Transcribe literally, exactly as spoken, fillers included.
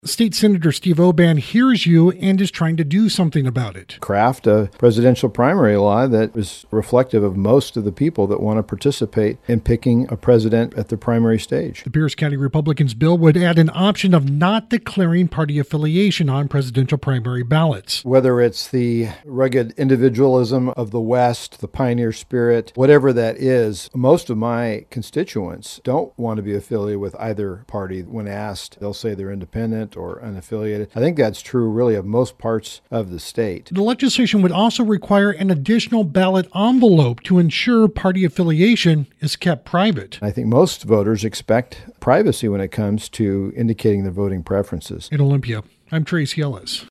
State Senator Steve Oban hears you and is trying to do something about it. Craft a presidential primary law that is reflective of most of the people that want to participate in picking a president at the primary stage. The Pierce County Republicans' bill would add an option of not declaring party affiliation on presidential primary ballots. Whether it's the rugged individualism of the West, the pioneer spirit, whatever that is, most of my constituents don't want to be affiliated with either party. When asked, they'll say they're independent or unaffiliated. I think that's true really of most parts of the state. The legislation would also require an additional ballot envelope to ensure party affiliation is kept private. I think most voters expect privacy when it comes to indicating their voting preferences. In Olympia, I'm Trace Ellis.